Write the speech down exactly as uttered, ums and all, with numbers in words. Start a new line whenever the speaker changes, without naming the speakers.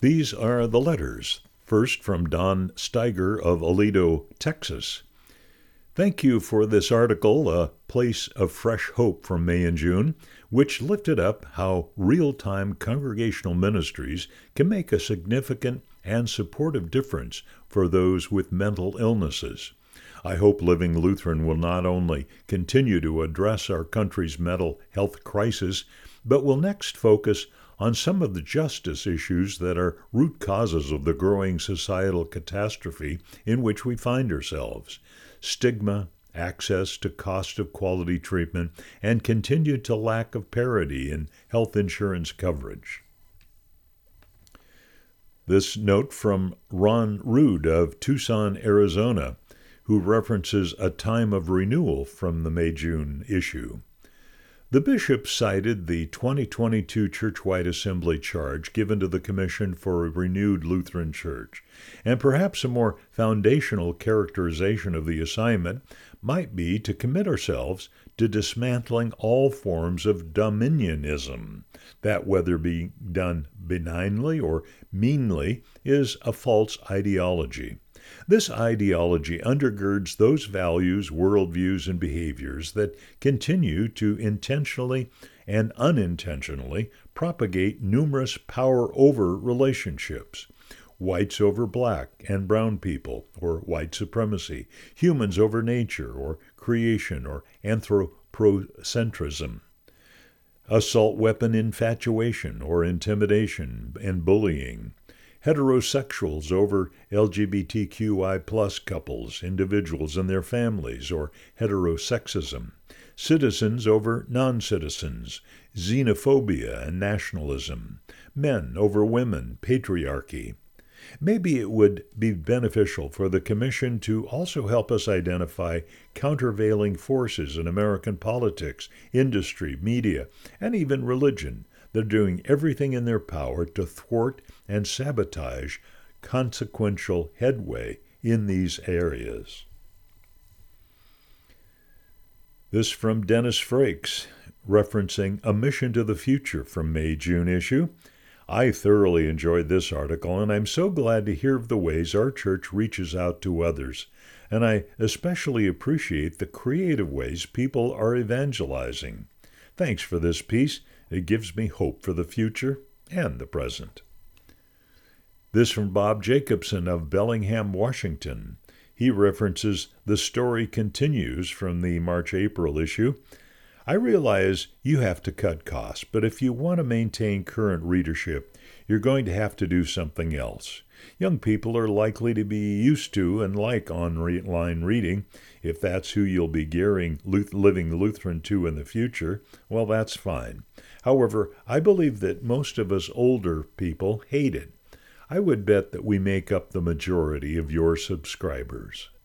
These are the letters. First, from Don Steiger of Aledo, Texas. Thank you for this article, A Place of Fresh Hope from May and June, which lifted up how real-time congregational ministries can make a significant and supportive difference for those with mental illnesses. I hope Living Lutheran will not only continue to address our country's mental health crisis, but will next focus on some of the justice issues that are root causes of the growing societal catastrophe in which we find ourselves: stigma, access to cost of quality treatment, and continued to lack of parity in health insurance coverage. This note from Ron Rude of Tucson, Arizona, who references a time of renewal from the May-June issue. The bishop cited the twenty twenty-two Churchwide Assembly charge given to the Commission for a Renewed Lutheran Church, and perhaps a more foundational characterization of the assignment might be to commit ourselves to dismantling all forms of dominionism, that whether being done benignly or meanly is a false ideology. This ideology undergirds those values, worldviews, and behaviors that continue to intentionally and unintentionally propagate numerous power-over relationships: whites over black and brown people, or white supremacy; humans over nature, or creation, or anthropocentrism; assault weapon infatuation, or intimidation and bullying; heterosexuals over L G B T Q I plus couples, individuals and their families, or heterosexism; citizens over non-citizens; xenophobia and nationalism; men over women, patriarchy. Maybe it would be beneficial for the Commission to also help us identify countervailing forces in American politics, industry, media, and even religion that are doing everything in their power to thwart and sabotage consequential headway in these areas. This from Dennis Frakes, referencing A Mission to the Future from May-June issue. I thoroughly enjoyed this article, and I'm so glad to hear of the ways our church reaches out to others, and I especially appreciate the creative ways people are evangelizing. Thanks for this piece. It gives me hope for the future and the present. This from Bob Jacobson of Bellingham, Washington. He references The Story Continues from the March-April issue. I realize you have to cut costs, but if you want to maintain current readership, you're going to have to do something else. Young people are likely to be used to and like online reading. If that's who you'll be gearing Living Lutheran to in the future, well, that's fine. However, I believe that most of us older people hate it. I would bet that we make up the majority of your subscribers.